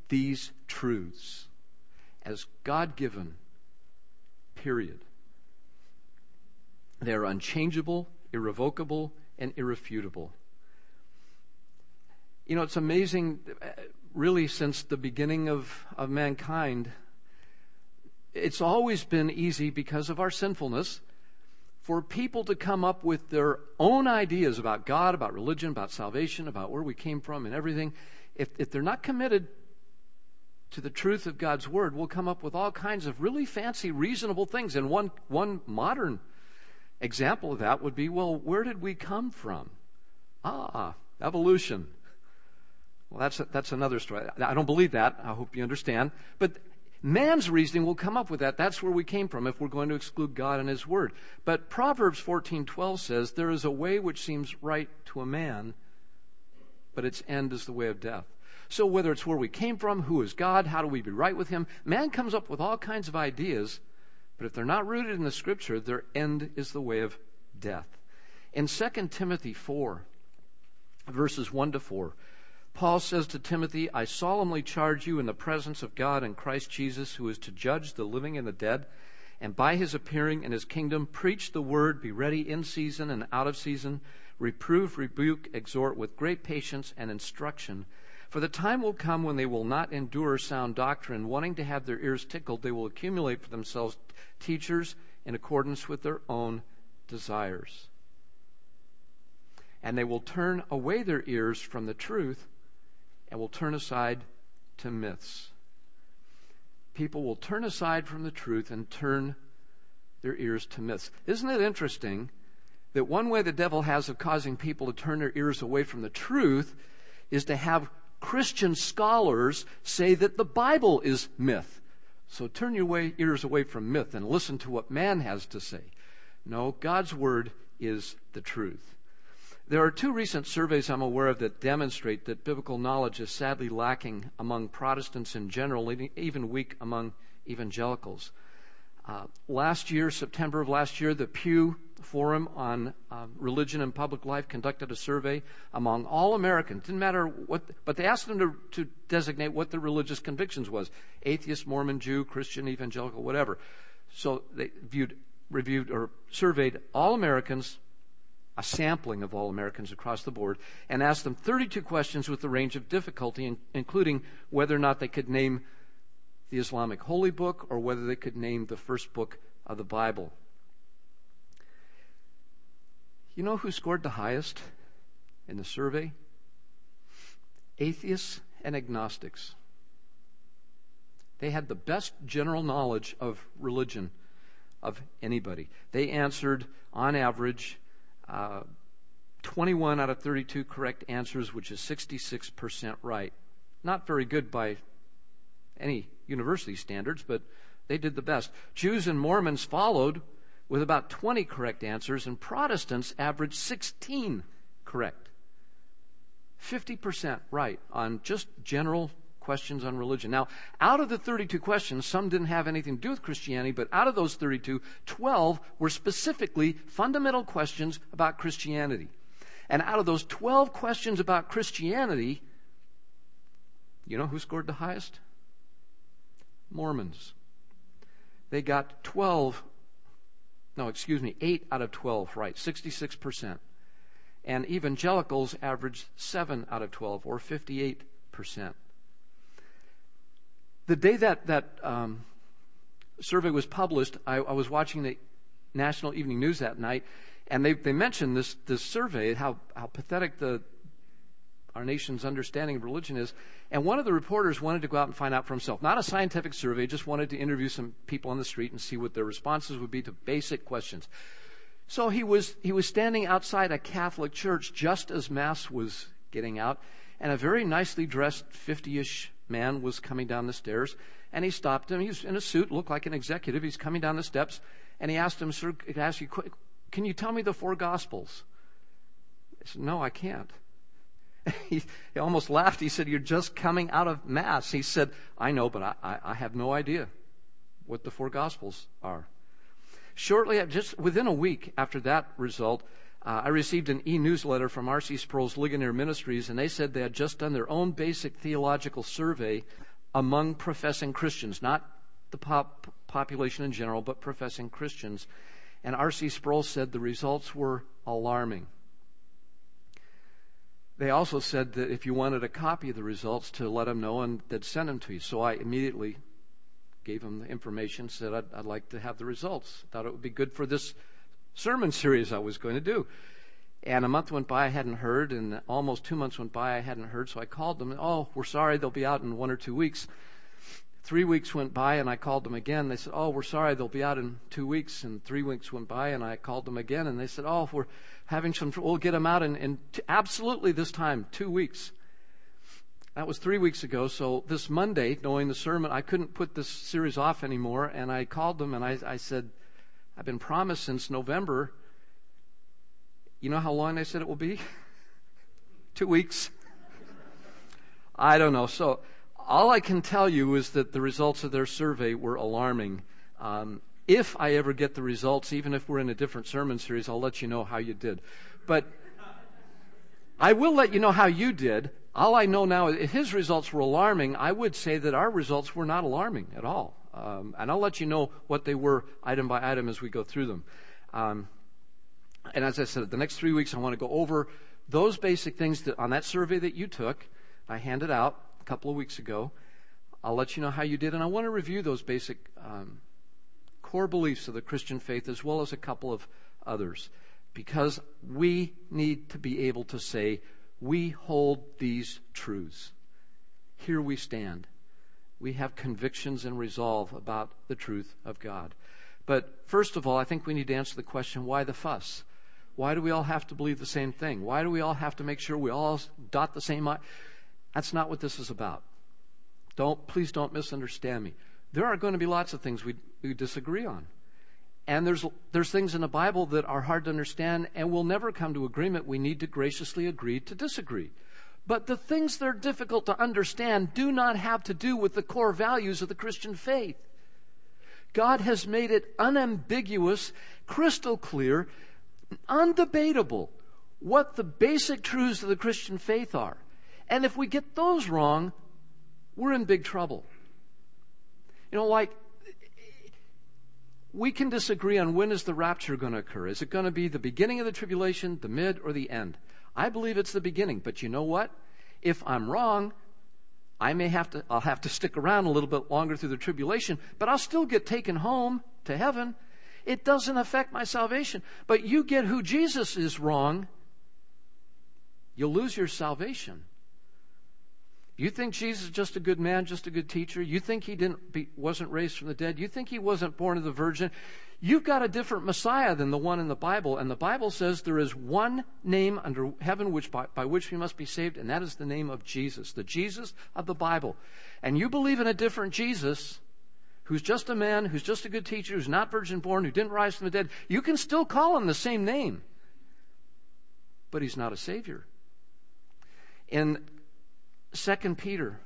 these truths as God-given, period. They are unchangeable, irrevocable, and irrefutable. You know, it's amazing, really, since the beginning of mankind, it's always been easy because of our sinfulness for people to come up with their own ideas about God, about religion, about salvation, about where we came from and everything. If they're not committed to the truth of God's Word, we'll come up with all kinds of really fancy, reasonable things. And one modern example of that would be, well, where did we come from? Evolution. Well, that's another story. I don't believe that. I hope you understand. But man's reasoning will come up with that. That's where we came from if we're going to exclude God and His Word. But Proverbs 14:12 says, there is a way which seems right to a man, but its end is the way of death. So whether it's where we came from, who is God, how do we be right with Him, man comes up with all kinds of ideas, but if they're not rooted in the Scripture, their end is the way of death. In 2 Timothy 4, verses 1-4, Paul says to Timothy, I solemnly charge you in the presence of God and Christ Jesus, who is to judge the living and the dead, and by His appearing in His kingdom, preach the word, be ready in season and out of season, reprove, rebuke, exhort with great patience and instruction. For the time will come when they will not endure sound doctrine. Wanting to have their ears tickled, they will accumulate for themselves teachers in accordance with their own desires. And they will turn away their ears from the truth and will turn aside to myths. People will turn aside from the truth and turn their ears to myths. Isn't it interesting that one way the devil has of causing people to turn their ears away from the truth is to have Christian scholars say that the Bible is myth. So turn your ears away from myth and listen to what man has to say. No, God's Word is the truth. There are two recent surveys I'm aware of that demonstrate that biblical knowledge is sadly lacking among Protestants in general, even weak among evangelicals. Last year, September of last year, the Pew Forum on Religion and Public Life conducted a survey among all Americans. Didn't matter what, but they asked them to designate what their religious convictions was: atheist, Mormon, Jew, Christian, evangelical, whatever. So they reviewed or surveyed all Americans, a sampling of all Americans across the board, and asked them 32 questions with a range of difficulty, including whether or not they could name the Islamic holy book or whether they could name the first book of the Bible. You know who scored the highest in the survey? Atheists and agnostics. They had the best general knowledge of religion of anybody. They answered, on average, 21 out of 32 correct answers, which is 66% right. Not very good by any university standards, but they did the best. Jews and Mormons followed with about 20 correct answers, and Protestants averaged 16 correct. 50% right on just general questions on religion. Now, out of the 32 questions, some didn't have anything to do with Christianity, but out of those 32, 12 were specifically fundamental questions about Christianity. And out of those 12 questions about Christianity, you know who scored the highest? Mormons. They got 8 out of 12 right, 66%. And evangelicals averaged 7 out of 12, or 58%. The day that survey was published, I was watching the National Evening News that night, and they mentioned this survey, how pathetic our nation's understanding of religion is. And one of the reporters wanted to go out and find out for himself. Not a scientific survey, just wanted to interview some people on the street and see what their responses would be to basic questions. So he was standing outside a Catholic church just as Mass was getting out, and a very nicely dressed 50-ish man was coming down the stairs, and he stopped him. He was in a suit, looked like an executive. He's coming down the steps, and he asked him, "Sir, can you tell me the 4 Gospels?" He said, "No, I can't." He almost laughed. He said, "You're just coming out of Mass." He said, "I know, but I have no idea what the 4 Gospels are." Shortly, just within a week after that result, I received an e-newsletter from R.C. Sproul's Ligonier Ministries, and they said they had just done their own basic theological survey among professing Christians, not the population in general, but professing Christians. And R.C. Sproul said the results were alarming. They also said that if you wanted a copy of the results, to let them know and they'd send them to you. So I immediately gave them the information, said I'd like to have the results. Thought it would be good for this sermon series I was going to do. And a month went by, I hadn't heard, and almost 2 months went by, I hadn't heard, so I called them. Oh, we're sorry, they'll be out in 1 or 2 weeks. 3 weeks went by, and I called them again. They said, oh, we're sorry, they'll be out in 2 weeks. And 3 weeks went by, and I called them again, and they said, oh, we're having some trouble. We'll get them out in absolutely this time, 2 weeks. That was 3 weeks ago, so this Monday, knowing the sermon, I couldn't put this series off anymore, and I called them, and I said, I've been promised since November. You know how long they said it will be? 2 weeks. I don't know. So all I can tell you is that the results of their survey were alarming. If I ever get the results, even if we're in a different sermon series, I'll let you know how you did. But I will let you know how you did. All I know now, if his results were alarming, I would say that our results were not alarming at all. And I'll let you know what they were item by item as we go through them. And as I said, the next 3 weeks I want to go over those basic things that on that survey that you took. I handed out a couple of weeks ago. I'll let you know how you did, and I want to review those basic core beliefs of the Christian faith as well as a couple of others, because we need to be able to say, we hold these truths. Here we stand. We have convictions and resolve about the truth of God. But first of all, I think we need to answer the question, why the fuss? Why do we all have to believe the same thing? Why do we all have to make sure we all dot the same I? That's not what this is about. Please don't misunderstand me. There are going to be lots of things we disagree on. And there's things in the Bible that are hard to understand and we'll never come to agreement. We need to graciously agree to disagree. But the things that are difficult to understand do not have to do with the core values of the Christian faith. God has made it unambiguous, crystal clear, undebatable what the basic truths of the Christian faith are. And if we get those wrong, we're in big trouble. Like, we can disagree on when is the rapture going to occur. Is it going to be the beginning of the tribulation, the mid, or the end? I believe it's the beginning. But you know what? If I'm wrong, I'll have to stick around a little bit longer through the tribulation, but I'll still get taken home to heaven. It doesn't affect my salvation. But you get who Jesus is wrong, you'll lose your salvation. You think Jesus is just a good man, just a good teacher? You think he wasn't raised from the dead? You think he wasn't born of the virgin? You've got a different Messiah than the one in the Bible. And the Bible says there is one name under heaven by which we must be saved, and that is the name of Jesus, the Jesus of the Bible. And you believe in a different Jesus, who's just a man, who's just a good teacher, who's not virgin born, who didn't rise from the dead. You can still call him the same name, but he's not a Savior. In 2 Peter,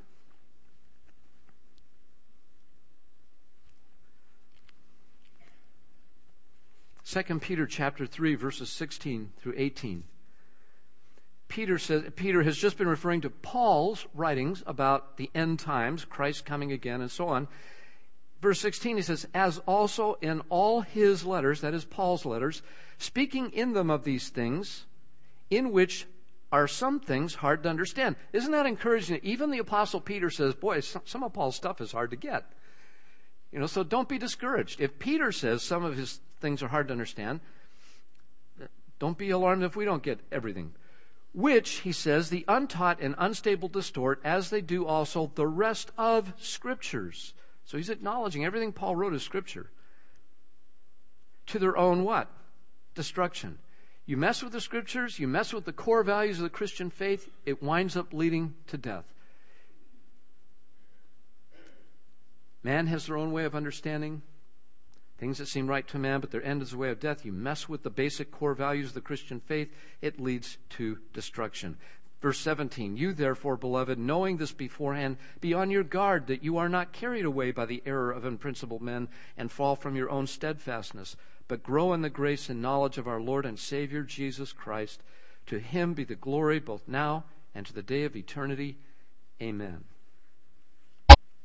chapter 3, verses 16 through 18. Peter has just been referring to Paul's writings about the end times, Christ coming again, and so on. Verse 16, he says, as also in all his letters, that is Paul's letters, speaking in them of these things, in which are some things hard to understand. Isn't that encouraging? Even the Apostle Peter says, boy, some of Paul's stuff is hard to get. So don't be discouraged. If Peter says some of his things are hard to understand, don't be alarmed if we don't get everything. Which, he says, the untaught and unstable distort, as they do also the rest of Scriptures. So he's acknowledging everything Paul wrote is Scripture. To their own what? Destruction. You mess with the Scriptures, you mess with the core values of the Christian faith, it winds up leading to death. Man has their own way of understanding things that seem right to man, but their end is the way of death. You mess with the basic core values of the Christian faith, it leads to destruction. Verse 17, you therefore, beloved, knowing this beforehand, be on your guard that you are not carried away by the error of unprincipled men and fall from your own steadfastness, but grow in the grace and knowledge of our Lord and Savior, Jesus Christ. To him be the glory both now and to the day of eternity. Amen.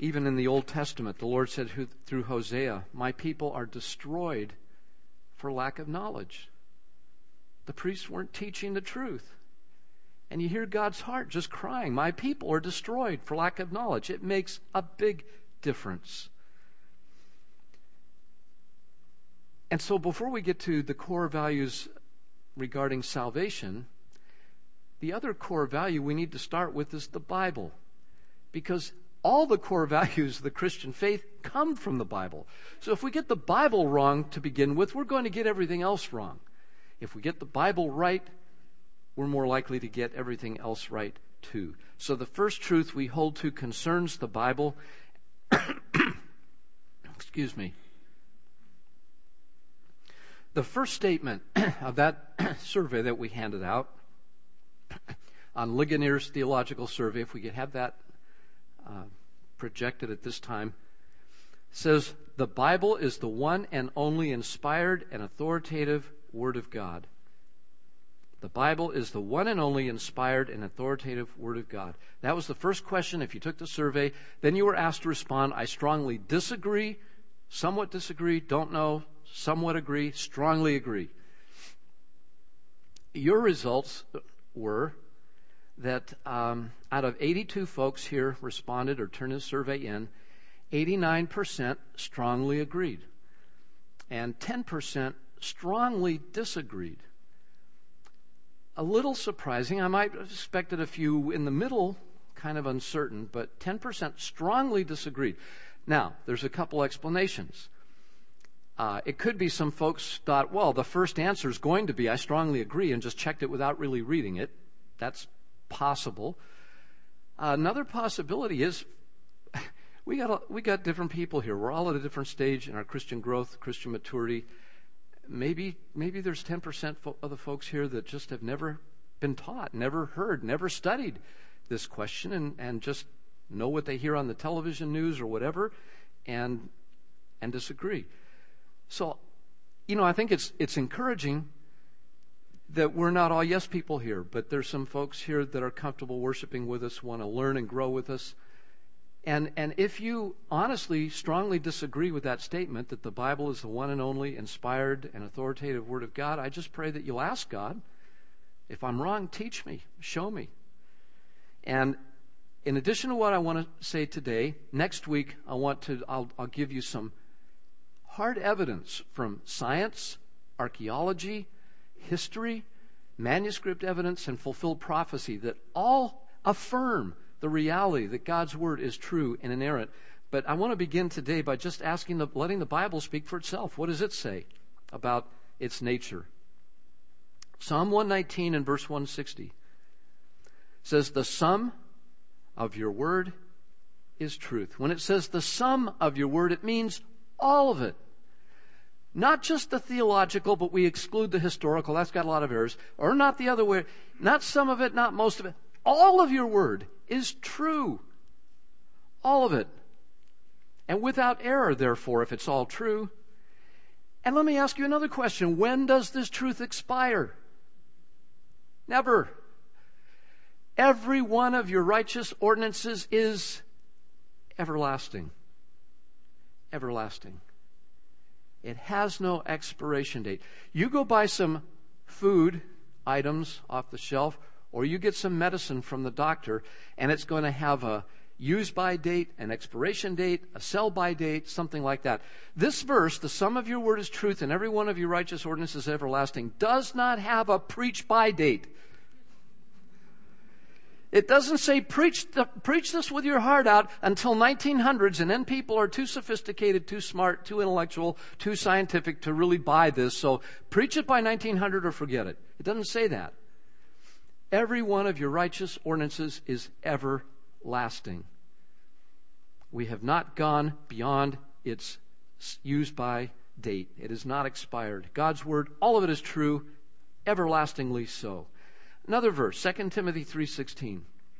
Even in the Old Testament, the Lord said through Hosea, my people are destroyed for lack of knowledge. The priests weren't teaching the truth. And you hear God's heart just crying, my people are destroyed for lack of knowledge. It makes a big difference. And so before we get to the core values regarding salvation, the other core value we need to start with is the Bible. Because all the core values of the Christian faith come from the Bible. So if we get the Bible wrong to begin with, we're going to get everything else wrong. If we get the Bible right, we're more likely to get everything else right too. So the first truth we hold to concerns the Bible. Excuse me. The first statement of that survey that we handed out on Ligonier's Theological Survey, if we could have that projected at this time, says the Bible is the one and only inspired and authoritative Word of God. The Bible is the one and only inspired and authoritative Word of God. That was the first question if you took the survey. Then you were asked to respond, I strongly disagree, somewhat disagree, don't know, somewhat agree, strongly agree. Your results were that out of 82 folks here responded or turned the survey in, 89% strongly agreed and 10% strongly disagreed. A little surprising. I might have expected a few in the middle, kind of uncertain, but 10% strongly disagreed. Now, there's a couple explanations. It could be some folks thought, well, the first answer is going to be, I strongly agree, and just checked it without really reading it. That's possible. Another possibility is we got different people here. We're all at a different stage in our Christian growth, Christian maturity. Maybe there's 10% of the folks here that just have never been taught, never heard, never studied this question, and just know what they hear on the television news or whatever, and disagree. So, I think it's encouraging that we're not all yes people here, but there's some folks here that are comfortable worshiping with us, want to learn and grow with us. And if you honestly, strongly disagree with that statement that the Bible is the one and only inspired and authoritative Word of God, I just pray that you'll ask God, if I'm wrong, teach me, show me. And in addition to what I want to say today, next week I'll give you some hard evidence from science, archaeology, history, manuscript evidence, and fulfilled prophecy that all affirm the reality that God's Word is true and inerrant. But I want to begin today by just letting the Bible speak for itself. What does it say about its nature? Psalm 119 and verse 160 says, the sum of your word is truth. When it says the sum of your word, it means all of it. Not just the theological, but we exclude the historical. That's got a lot of errors. Or not the other way. Not some of it, not most of it. All of your word is true. All of it. And without error, therefore, if it's all true. And let me ask you another question. When does this truth expire? Never. Every one of your righteous ordinances is everlasting. Everlasting. It has no expiration date. You go buy some food items off the shelf, or you get some medicine from the doctor, and it's going to have a use-by date, an expiration date, a sell-by date, something like that. This verse, the sum of your word is truth, and every one of your righteous ordinances is everlasting, does not have a preach-by date. It doesn't say preach this with your heart out until 1900s, and then people are too sophisticated, too smart, too intellectual, too scientific to really buy this. So preach it by 1900 or forget it. It doesn't say that. Every one of your righteous ordinances is everlasting. We have not gone beyond its use-by date. It is not expired. God's word, all of it is true, everlastingly so. Another verse, 2 Timothy 3:16.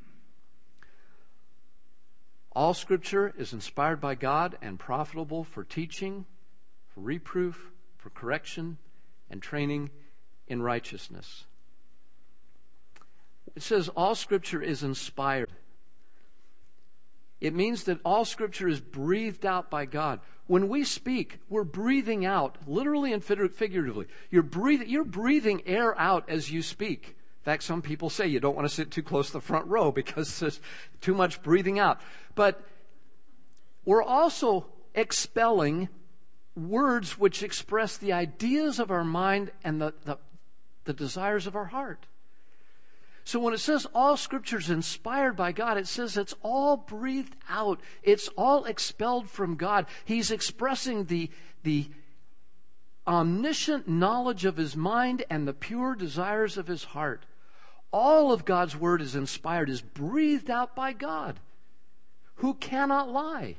All Scripture is inspired by God and profitable for teaching, for reproof, for correction, and training in righteousness. It says all Scripture is inspired. It means that all Scripture is breathed out by God. When we speak, we're breathing out, literally and figuratively. You're breathing air out as you speak. In fact, some people say you don't want to sit too close to the front row because there's too much breathing out. But we're also expelling words which express the ideas of our mind and the desires of our heart. So when it says all Scripture is inspired by God, it says it's all breathed out. It's all expelled from God. He's expressing the omniscient knowledge of His mind and the pure desires of His heart. All of God's Word is inspired, is breathed out by God, who cannot lie.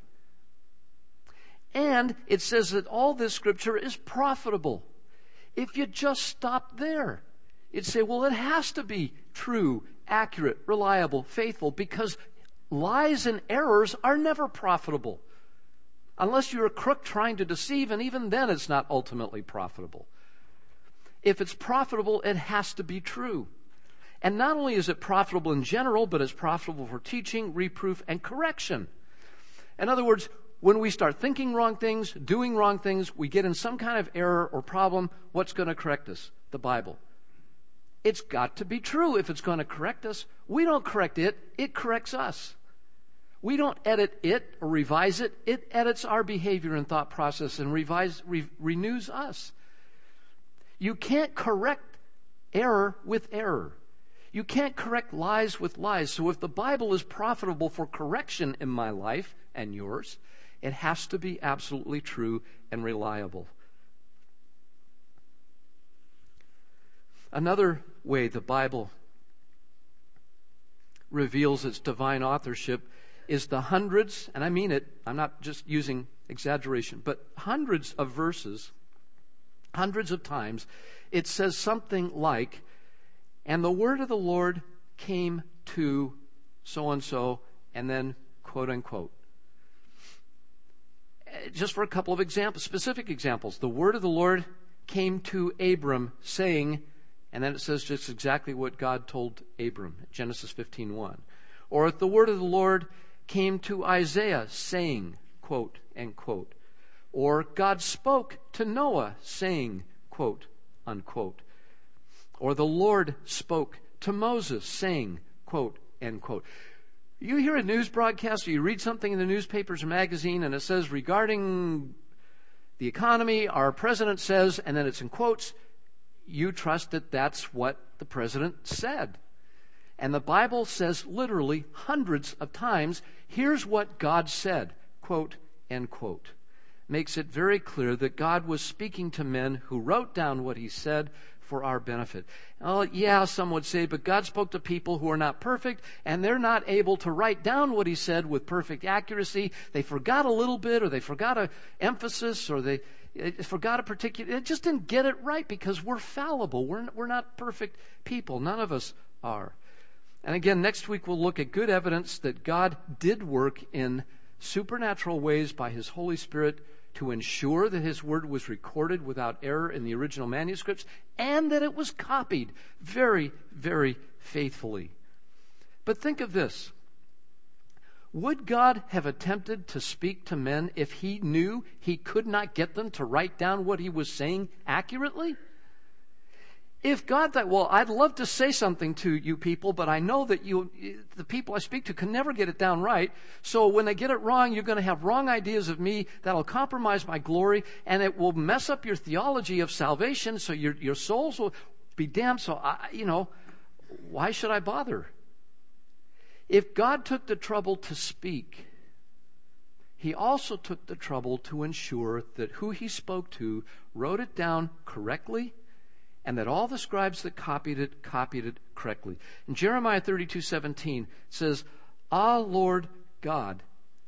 And it says that all this Scripture is profitable. If you just stop there, you'd say, well, it has to be true, accurate, reliable, faithful, because lies and errors are never profitable. Unless you're a crook trying to deceive, and even then it's not ultimately profitable. If it's profitable, it has to be true. And not only is it profitable in general, but it's profitable for teaching, reproof, and correction. In other words, when we start thinking wrong things, doing wrong things, we get in some kind of error or problem, what's going to correct us? The Bible. It's got to be true if it's going to correct us. We don't correct it, it corrects us. We don't edit it or revise it. It edits our behavior and thought process and renews us. You can't correct error with error. You can't correct lies with lies. So if the Bible is profitable for correction in my life and yours, it has to be absolutely true and reliable. Another way the Bible reveals its divine authorship is the hundreds, and I mean it, I'm not just using exaggeration, but hundreds of verses, hundreds of times, it says something like, and the word of the Lord came to so-and-so, and then quote unquote. Just for a couple of examples, specific examples. The word of the Lord came to Abram, saying, and then it says just exactly what God told Abram, Genesis 15:1. Or the word of the Lord came to Isaiah, saying, quote, end quote. Or God spoke to Noah, saying, quote, unquote. Or the Lord spoke to Moses, saying, quote, end quote. You hear a news broadcast or you read something in the newspapers or magazine and it says regarding the economy, our president says, and then it's in quotes, you trust that that's what the president said. And the Bible says literally hundreds of times, here's what God said, quote, end quote. Makes it very clear that God was speaking to men who wrote down what He said for our benefit. Oh, yeah, some would say, but God spoke to people who are not perfect, and they're not able to write down what He said with perfect accuracy. They forgot a little bit, or they forgot an emphasis, or they forgot a particular, they just didn't get it right because we're fallible. We're not perfect people. None of us are. And again, next week we'll look at good evidence that God did work in supernatural ways by His Holy Spirit to ensure that His Word was recorded without error in the original manuscripts and that it was copied very, very faithfully. But think of this. Would God have attempted to speak to men if He knew He could not get them to write down what He was saying accurately? If God thought, well, I'd love to say something to you people, but I know that the people I speak to can never get it down right. So when they get it wrong, you're going to have wrong ideas of me that'll compromise my glory, and it will mess up your theology of salvation. So your souls will be damned. So why should I bother? If God took the trouble to speak, He also took the trouble to ensure that who He spoke to wrote it down correctly, and that all the scribes that copied it correctly. In Jeremiah 32:17 it says, "Ah, Lord God."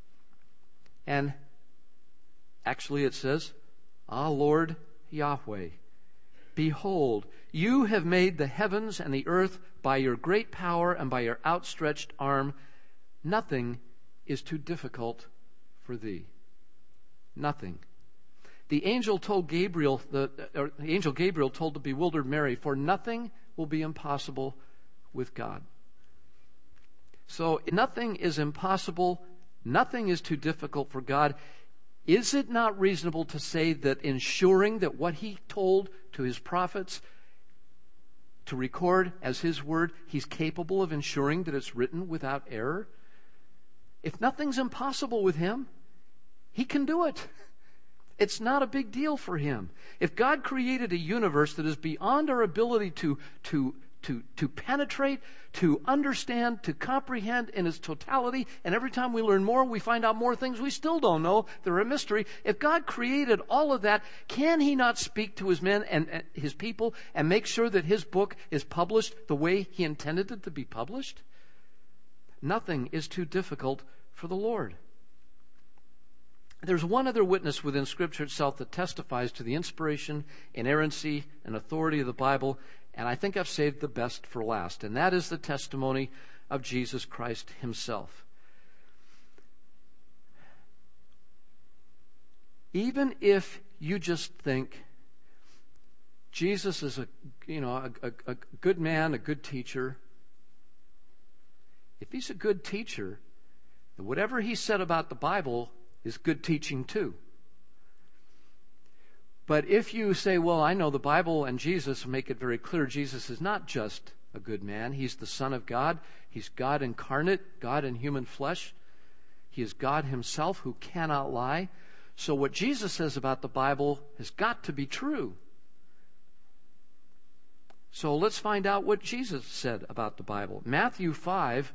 And actually it says, "Ah, Lord Yahweh. Behold, you have made the heavens and the earth by your great power and by your outstretched arm. Nothing is too difficult for thee." Nothing. The angel Gabriel told the bewildered Mary, "For nothing will be impossible with God." So nothing is impossible Nothing is too difficult for God. Is it not reasonable to say that ensuring that what he told to his prophets to record as his word, he's capable of ensuring that it's written without error? If nothing's impossible with him, he can do it. It's not a big deal for him. If God created a universe that is beyond our ability to penetrate, to understand, to comprehend in its totality, and every time we learn more, we find out more things we still don't know. They're a mystery. If God created all of that, can he not speak to his men and his people and make sure that his book is published the way he intended it to be published? Nothing is too difficult for the Lord. There's one other witness within Scripture itself that testifies to the inspiration, inerrancy, and authority of the Bible, and I think I've saved the best for last, and that is the testimony of Jesus Christ himself. Even if you just think Jesus is a good man, a good teacher, if he's a good teacher, then whatever he said about the Bible is good teaching too. But if you say, well, I know the Bible and Jesus make it very clear Jesus is not just a good man. He's the Son of God. He's God incarnate, God in human flesh. He is God himself who cannot lie. So what Jesus says about the Bible has got to be true. So let's find out what Jesus said about the Bible. Matthew 5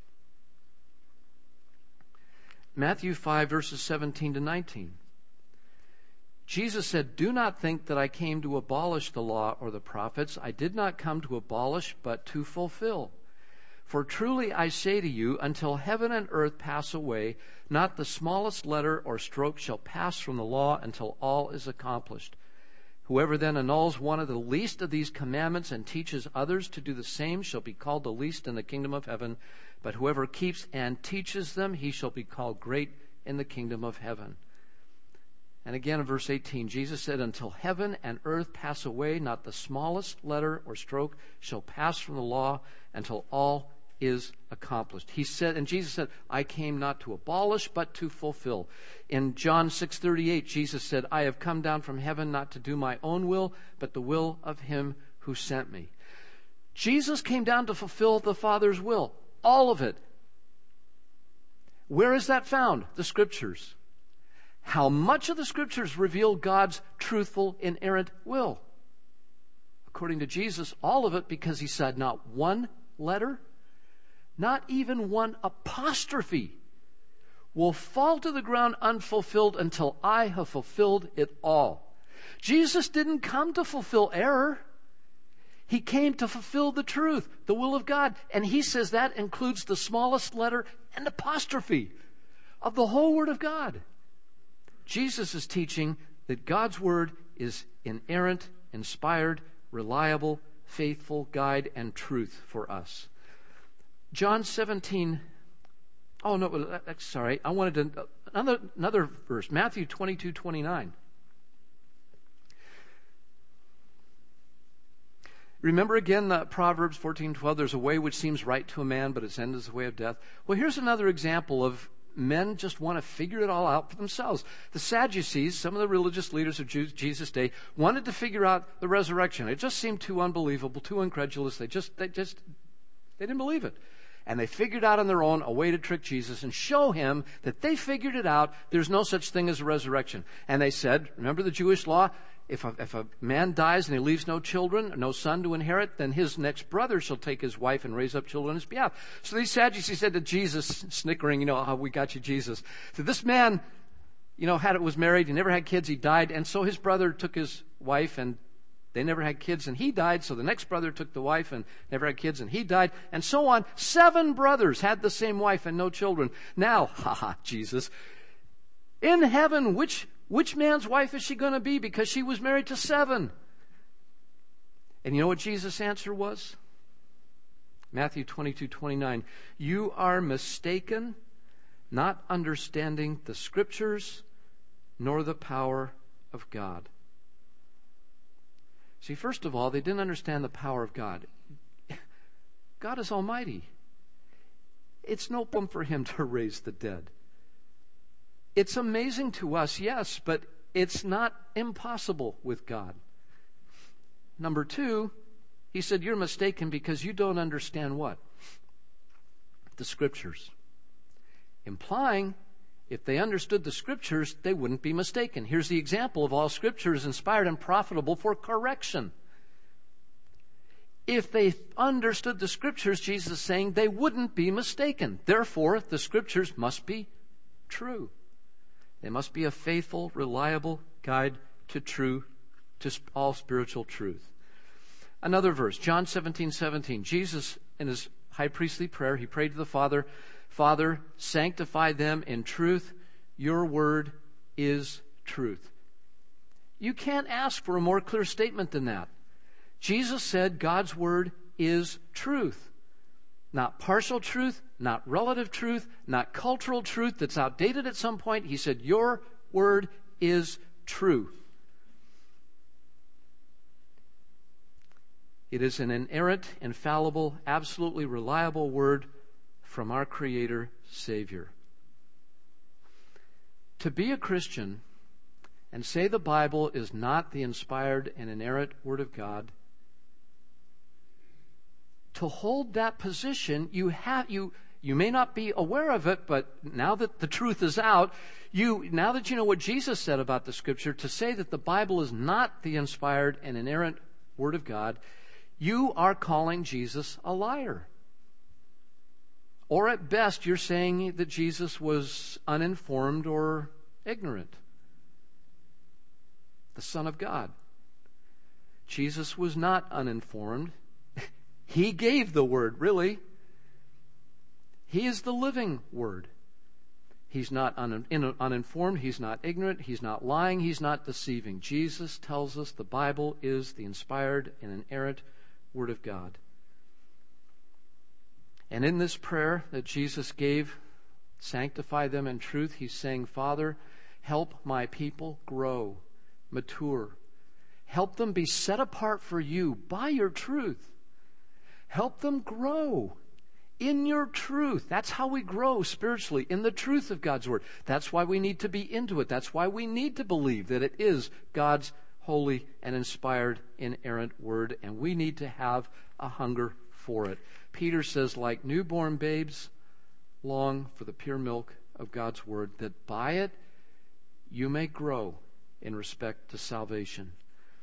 verses 17 to 19. Jesus said, "Do not think that I came to abolish the law or the prophets. I did not come to abolish, but to fulfill. For truly I say to you, until heaven and earth pass away, not the smallest letter or stroke shall pass from the law until all is accomplished. Whoever then annuls one of the least of these commandments and teaches others to do the same shall be called the least in the kingdom of heaven. But whoever keeps and teaches them, he shall be called great in the kingdom of heaven." And again in verse 18, Jesus said, "Until heaven and earth pass away, not the smallest letter or stroke shall pass from the law until all is accomplished." He said, and Jesus said, "I came not to abolish, but to fulfill." In John 6:38, Jesus said, "I have come down from heaven not to do my own will, but the will of him who sent me." Jesus came down to fulfill the Father's will. All of it. Where is that found? The Scriptures. How much of the Scriptures reveal God's truthful, inerrant will? According to Jesus, all of it, because he said not one letter, not even one apostrophe, will fall to the ground unfulfilled until I have fulfilled it all. Jesus didn't come to fulfill error. He came to fulfill the truth, the will of God. And he says that includes the smallest letter and apostrophe of the whole Word of God. Jesus is teaching that God's Word is inerrant, inspired, reliable, faithful guide and truth for us. John 17. Oh, no, sorry. I wanted to, another verse. Matthew 22:29. Remember again Proverbs 14:12, there's a way which seems right to a man, but its end is the way of death. Well, here's another example of men just want to figure it all out for themselves. The Sadducees, some of the religious leaders of Jesus' day, wanted to figure out the resurrection. It just seemed too unbelievable, too incredulous. They didn't believe it. And they figured out on their own a way to trick Jesus and show him that they figured it out. There's no such thing as a resurrection. And they said, remember the Jewish law? If a man dies and he leaves no children, no son to inherit, then his next brother shall take his wife and raise up children on his behalf. So these Sadducees said to Jesus, snickering, how we got you, Jesus. So this man, was married, he never had kids, he died, and so his brother took his wife and they never had kids and he died. So the next brother took the wife and never had kids and he died, and so on. 7 brothers had the same wife and no children. Now, Jesus, in heaven, which man's wife is she going to be? Because she was married to 7. And you know what Jesus' answer was? Matthew 22:29. You are mistaken, not understanding the Scriptures nor the power of God. See, first of all, they didn't understand the power of God. God is almighty. It's no problem for him to raise the dead. It's amazing to us, yes, but it's not impossible with God. Number two, he said, you're mistaken because you don't understand what? The Scriptures. Implying, if they understood the Scriptures, they wouldn't be mistaken. Here's the example of all Scripture is inspired and profitable for correction. If they understood the Scriptures, Jesus is saying they wouldn't be mistaken. Therefore, the Scriptures must be true. They must be a faithful, reliable guide to all spiritual truth. Another verse, John 17:17. Jesus, in his high priestly prayer, he prayed to the Father, Father, sanctify them in truth. Your word is truth. You can't ask for a more clear statement than that. Jesus said God's word is truth. Not partial truth, not relative truth, not cultural truth that's outdated at some point. He said, your word is true. It is an inerrant, infallible, absolutely reliable word from our Creator, Savior. To be a Christian and say the Bible is not the inspired and inerrant Word of God, to hold that position, you may not be aware of it, but now that the truth is out, now that you know what Jesus said about the Scripture, to say that the Bible is not the inspired and inerrant Word of God, you are calling Jesus a liar. Or at best, you're saying that Jesus was uninformed or ignorant. The Son of God. Jesus was not uninformed. He gave the Word, really. He is the living Word. He's not uninformed. He's not ignorant. He's not lying. He's not deceiving. Jesus tells us the Bible is the inspired and inerrant Word of God. And in this prayer that Jesus gave, sanctify them in truth, he's saying, Father, help my people grow, mature. Help them be set apart for you by your truth. Help them grow in your truth. That's how we grow spiritually, in the truth of God's Word. That's why we need to be into it. That's why we need to believe that it is God's holy and inspired, inerrant Word, and we need to have a hunger for it. Peter says, like newborn babes, long for the pure milk of God's Word, that by it you may grow in respect to salvation.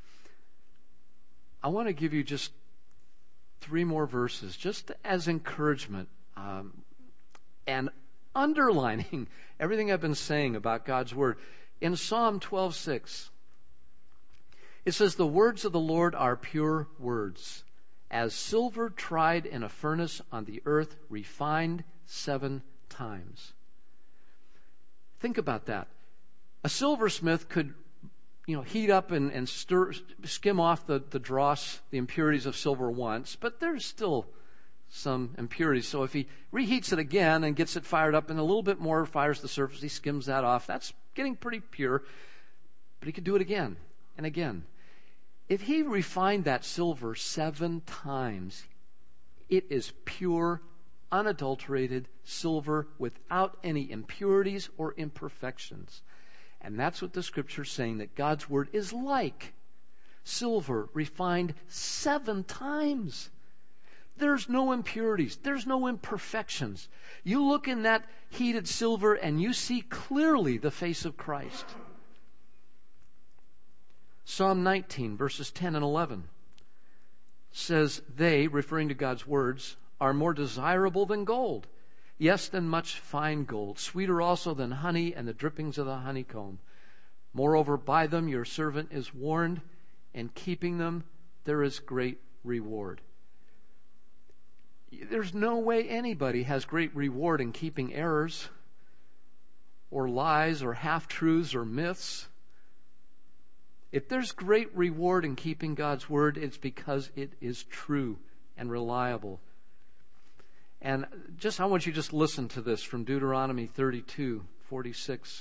I want to give you just 3 more verses, just as encouragement, and underlining everything I've been saying about God's Word. In Psalm 12:6, it says, the words of the Lord are pure words, as silver tried in a furnace on the earth, refined 7 times. Think about that. A silversmith could, heat up and skim off the dross, the impurities of silver once, but there's still some impurities. So if he reheats it again and gets it fired up and a little bit more fires the surface, he skims that off. That's getting pretty pure, but he could do it again and again. If he refined that silver 7 times, it is pure, unadulterated silver without any impurities or imperfections. And that's what the Scripture is saying, that God's Word is like silver refined 7 times. There's no impurities. There's no imperfections. You look in that heated silver and you see clearly the face of Christ. Psalm 19, verses 10 and 11 says, they, referring to God's words, are more desirable than gold, yes, than much fine gold, sweeter also than honey and the drippings of the honeycomb. Moreover, by them your servant is warned, and keeping them there is great reward. There's no way anybody has great reward in keeping errors or lies or half-truths or myths. If there's great reward in keeping God's Word, it's because it is true and reliable. And I want you to just listen to this from Deuteronomy 32:46.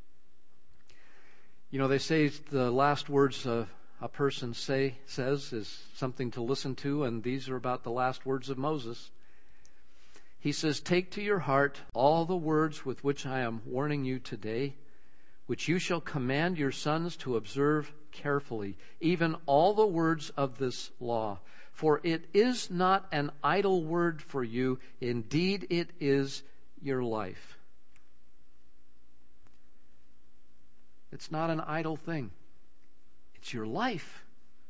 They say the last words a person says is something to listen to, and these are about the last words of Moses. He says, take to your heart all the words with which I am warning you today, which you shall command your sons to observe carefully, even all the words of this law. For it is not an idle word for you. Indeed, it is your life. It's not an idle thing. It's your life.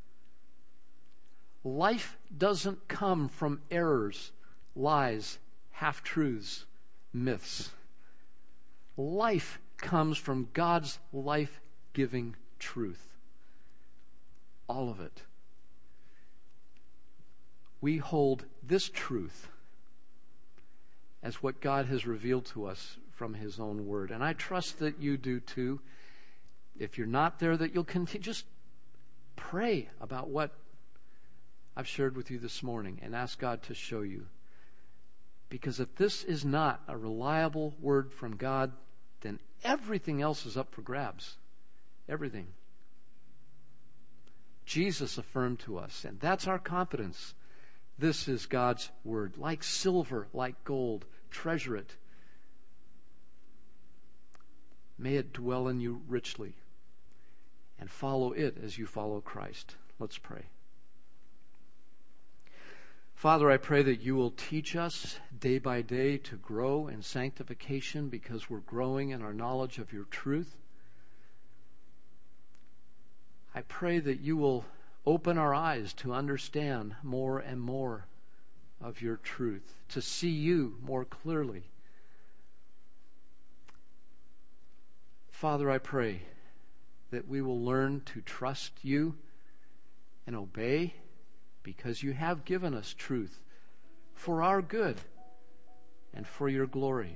Life doesn't come from errors, lies, half-truths, myths. Life comes from God's life-giving truth. All of it. We hold this truth as what God has revealed to us from His own Word. And I trust that you do too. If you're not there, that you'll continue. Just pray about what I've shared with you this morning and ask God to show you. Because if this is not a reliable word from God, then everything else is up for grabs. Everything. Jesus affirmed to us, and that's our confidence. This is God's word. Like silver, like gold, treasure it. May it dwell in you richly. And follow it as you follow Christ. Let's pray. Father, I pray that you will teach us day by day to grow in sanctification because we're growing in our knowledge of your truth. I pray that you will open our eyes to understand more and more of your truth, to see you more clearly. Father, I pray that we will learn to trust you and obey because you have given us truth for our good and for your glory.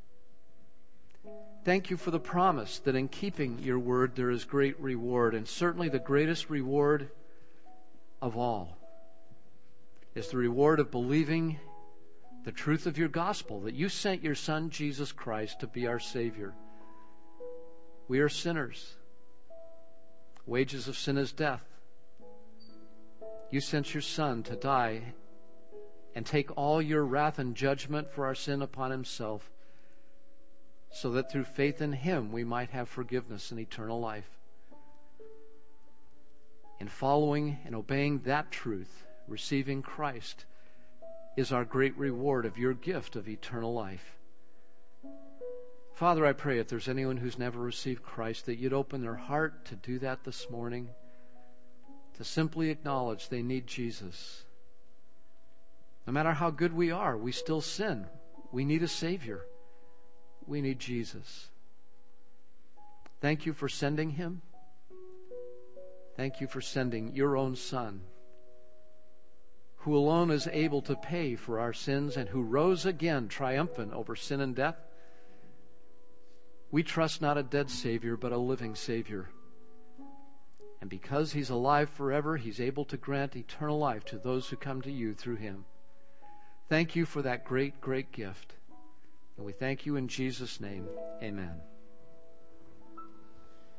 Thank you for the promise that in keeping your word there is great reward, and certainly the greatest reward of all is the reward of believing the truth of your gospel, that you sent your Son, Jesus Christ, to be our Savior. We are sinners. Wages of sin is death. You sent your Son to die and take all your wrath and judgment for our sin upon himself, so that through faith in him we might have forgiveness and eternal life. In following and obeying that truth, receiving Christ, is our great reward of your gift of eternal life. Father, I pray if there's anyone who's never received Christ, that you'd open their heart to do that this morning, to simply acknowledge they need Jesus. No matter how good we are, we still sin. We need a Savior. We need Jesus. Thank you for sending him. Thank you for sending your own Son, who alone is able to pay for our sins and who rose again triumphant over sin and death. We trust not a dead Savior, but a living Savior. And because he's alive forever, he's able to grant eternal life to those who come to you through him. Thank you for that great, great gift. And we thank you in Jesus' name. Amen.